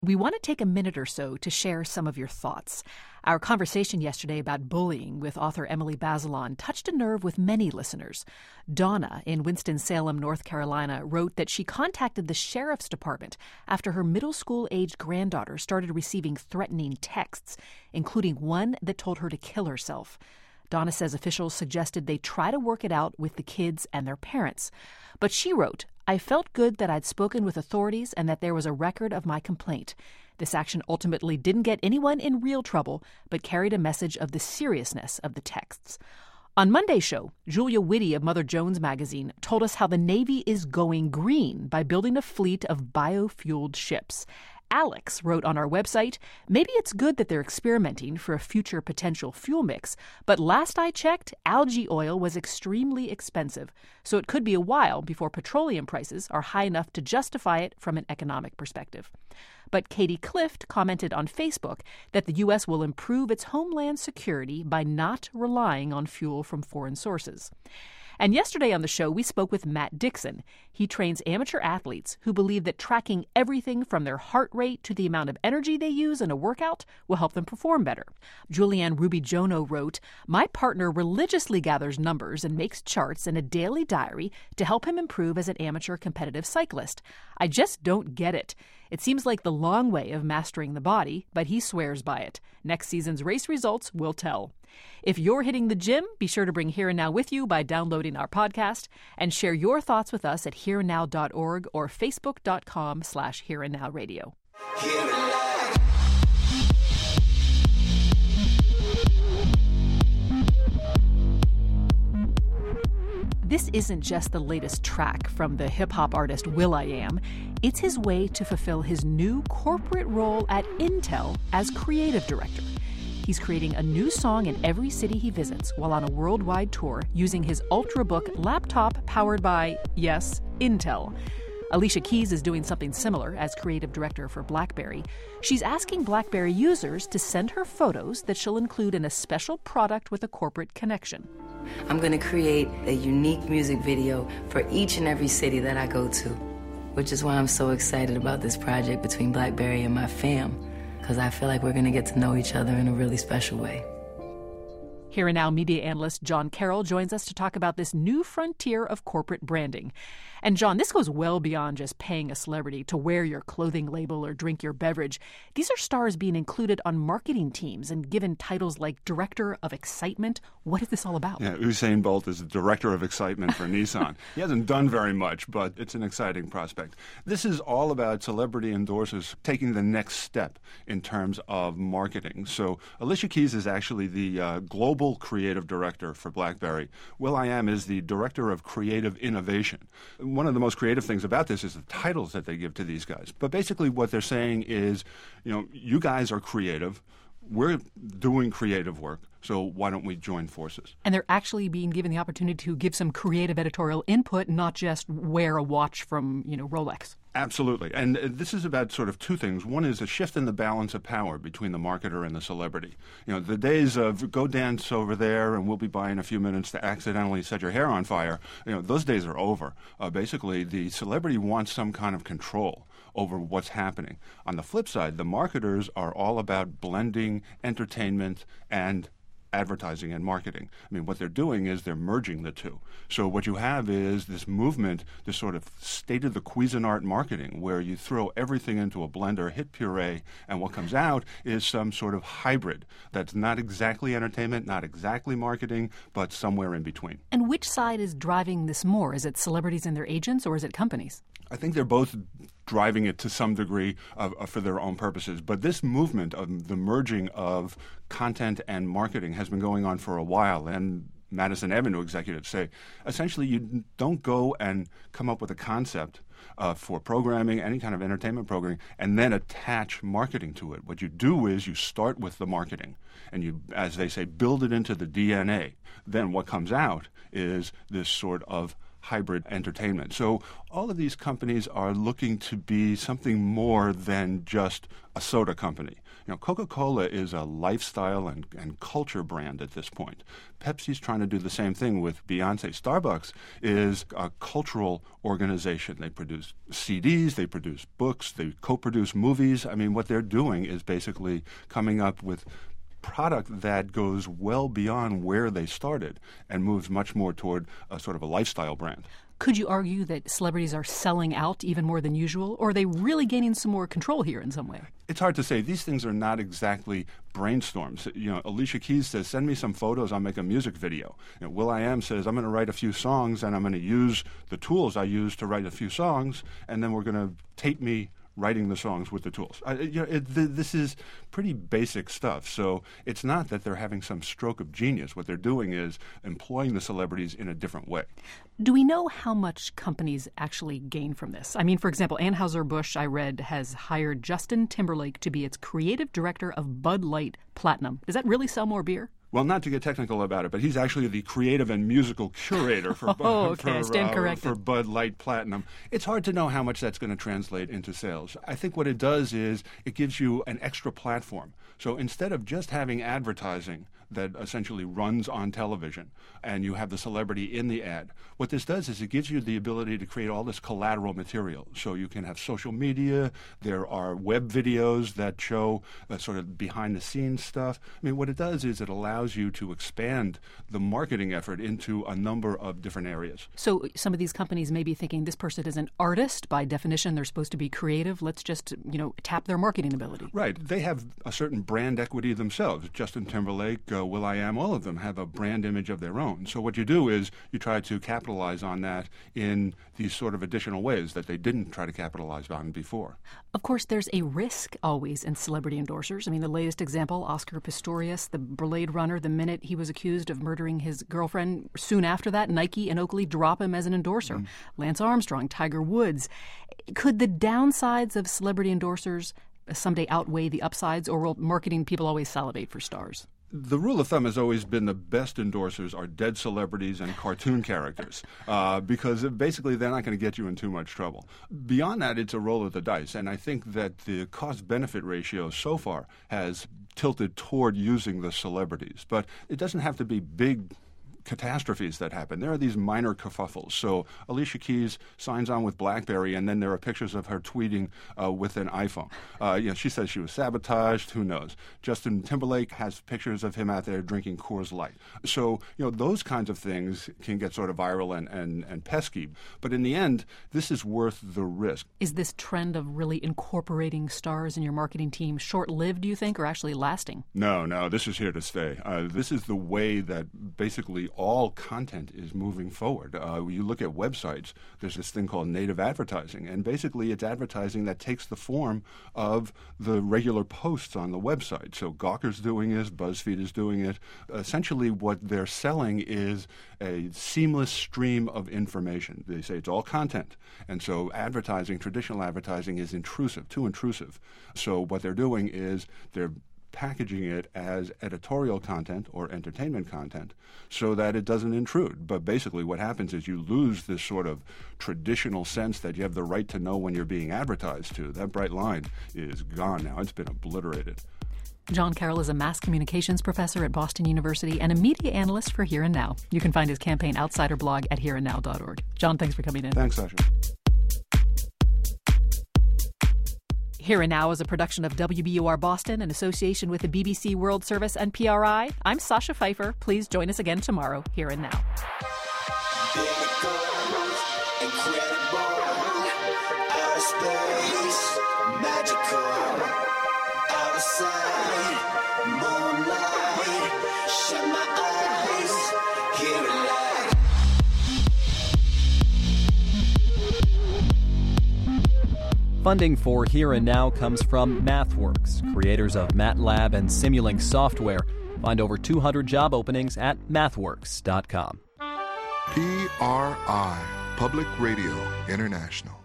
We want to take a minute or so to share some of your thoughts. Our conversation yesterday about bullying with author Emily Bazelon touched a nerve with many listeners. Donna in Winston-Salem, North Carolina, wrote that she contacted the sheriff's department after her middle school-aged granddaughter started receiving threatening texts, including one that told her to kill herself. Donna says officials suggested they try to work it out with the kids and their parents. But she wrote, "I felt good that I'd spoken with authorities and that there was a record of my complaint. This action ultimately didn't get anyone in real trouble, but carried a message of the seriousness of the texts." On Monday's show, Julia Whitty of Mother Jones magazine told us how the Navy is going green by building a fleet of biofueled ships. Alex wrote on our website, "Maybe it's good that they're experimenting for a future potential fuel mix, but last I checked, algae oil was extremely expensive, so it could be a while before petroleum prices are high enough to justify it from an economic perspective." But Katie Clift commented on Facebook that the U.S. will improve its homeland security by not relying on fuel from foreign sources. And yesterday on the show, we spoke with Matt Dixon. He trains amateur athletes who believe that tracking everything from their heart rate to the amount of energy they use in a workout will help them perform better. Julianne Ruby-Jono wrote, "My partner religiously gathers numbers and makes charts in a daily diary to help him improve as an amateur competitive cyclist. I just don't get it. It seems like the long way of mastering the body, but he swears by it. Next season's race results will tell." If you're hitting the gym, be sure to bring Here and Now with you by downloading our podcast and share your thoughts with us at hereandnow.org or facebook.com/hereandnowradio. This isn't just the latest track from the hip-hop artist will.i.am. It's his way to fulfill his new corporate role at Intel as creative director. He's creating a new song in every city he visits while on a worldwide tour using his Ultrabook laptop powered by, yes, Intel. Alicia Keys is doing something similar as creative director for BlackBerry. She's asking BlackBerry users to send her photos that she'll include in a special product with a corporate connection. I'm going to create a unique music video for each and every city that I go to, which is why I'm so excited about this project between BlackBerry and my fam, because I feel like we're going to get to know each other in a really special way. Here and Now media analyst John Carroll joins us to talk about this new frontier of corporate branding. And John, this goes well beyond just paying a celebrity to wear your clothing label or drink your beverage. These are stars being included on marketing teams and given titles like Director of Excitement. What is this all about? Yeah, Usain Bolt is the Director of Excitement for Nissan. He hasn't done very much, but it's an exciting prospect. This is all about celebrity endorsers taking the next step in terms of marketing. So Alicia Keys is actually the global creative director for BlackBerry. will.i.am is the Director of Creative Innovation. One of the most creative things about this is the titles that they give to these guys. But basically what they're saying is, you guys are creative. We're doing creative work, so why don't we join forces? And they're actually being given the opportunity to give some creative editorial input, not just wear a watch from, Rolex. Absolutely. And this is about sort of two things. One is a shift in the balance of power between the marketer and the celebrity. The days of go dance over there and we'll be by in a few minutes to accidentally set your hair on fire, those days are over. Basically, the celebrity wants some kind of control over what's happening. On the flip side, the marketers are all about blending entertainment and advertising and marketing. What they're doing is they're merging the two. So what you have is this movement, this sort of state of the Cuisinart marketing, where you throw everything into a blender, hit puree, and what comes out is some sort of hybrid that's not exactly entertainment, not exactly marketing, but somewhere in between. And which side is driving this more? Is it celebrities and their agents, or is it companies? I think they're both driving it to some degree for their own purposes. But this movement of the merging of content and marketing has been going on for a while. And Madison Avenue executives say, essentially, you don't go and come up with a concept for programming, any kind of entertainment programming, and then attach marketing to it. What you do is you start with the marketing, and you, as they say, build it into the DNA. Then what comes out is this sort of hybrid entertainment. So all of these companies are looking to be something more than just a soda company. Coca-Cola is a lifestyle and culture brand at this point. Pepsi's trying to do the same thing with Beyonce. Starbucks is a cultural organization. They produce CDs, they produce books, they co-produce movies. I mean, what they're doing is basically coming up with product that goes well beyond where they started and moves much more toward a sort of a lifestyle brand. Could you argue that celebrities are selling out even more than usual, or are they really gaining some more control here in some way? It's hard to say. These things are not exactly brainstorms. Alicia Keys says, send me some photos, I'll make a music video. Will.i.am says, I'm going to write a few songs, and I'm going to use the tools I use to write a few songs, and then we're going to tape me writing the songs with the tools. This is pretty basic stuff. So it's not that they're having some stroke of genius. What they're doing is employing the celebrities in a different way. Do we know how much companies actually gain from this? I mean, for example, Anheuser-Busch, I read, has hired Justin Timberlake to be its creative director of Bud Light Platinum. Does that really sell more beer? Well, not to get technical about it, but he's actually the creative and musical curator for for Bud Light Platinum. It's hard to know how much that's going to translate into sales. I think what it does is it gives you an extra platform. So instead of just having advertising that essentially runs on television and you have the celebrity in the ad, what this does is it gives you the ability to create all this collateral material. So you can have social media, there are web videos that show sort of behind-the-scenes stuff. I mean, what it does is it allows you to expand the marketing effort into a number of different areas. So some of these companies may be thinking this person is an artist. By definition, they're supposed to be creative. Let's just, tap their marketing ability. Right. They have a certain brand equity themselves. Justin Timberlake, Will.i.am, all of them have a brand image of their own. So what you do is you try to capitalize on that in these sort of additional ways that they didn't try to capitalize on before. Of course, there's a risk always in celebrity endorsers. I mean, the latest example, Oscar Pistorius, the Blade Runner, the minute he was accused of murdering his girlfriend, soon after that, Nike and Oakley drop him as an endorser. Mm. Lance Armstrong, Tiger Woods. Could the downsides of celebrity endorsers someday outweigh the upsides, or will marketing people always salivate for stars? The rule of thumb has always been the best endorsers are dead celebrities and cartoon characters because basically they're not going to get you in too much trouble. Beyond that, it's a roll of the dice, and I think that the cost-benefit ratio so far has tilted toward using the celebrities. But it doesn't have to be big catastrophes that happen. There are these minor kerfuffles. So Alicia Keys signs on with BlackBerry, and then there are pictures of her tweeting with an iPhone. She says she was sabotaged. Who knows? Justin Timberlake has pictures of him out there drinking Coors Light. So, those kinds of things can get sort of viral and pesky. But in the end, this is worth the risk. Is this trend of really incorporating stars in your marketing team short-lived, do you think, or actually lasting? No, this is here to stay. This is the way that basically all content is moving forward. You look at websites, there's this thing called native advertising, and basically it's advertising that takes the form of the regular posts on the website. So Gawker's doing this, BuzzFeed is doing it. Essentially what they're selling is a seamless stream of information. They say it's all content. And so traditional advertising is intrusive, too intrusive. So what they're doing is they're packaging it as editorial content or entertainment content so that it doesn't intrude. But basically what happens is you lose this sort of traditional sense that you have the right to know when you're being advertised to. That bright line is gone now. It's been obliterated. John Carroll is a mass communications professor at Boston University and a media analyst for Here and Now. You can find his Campaign Outsider blog at hereandnow.org. John, thanks for coming in. Thanks, Sasha. Here and Now is a production of WBUR Boston in association with the BBC World Service and PRI. I'm Sasha Pfeiffer. Please join us again tomorrow, Here and Now. Funding for Here and Now comes from MathWorks, creators of MATLAB and Simulink software. Find over 200 job openings at mathworks.com. PRI, Public Radio International.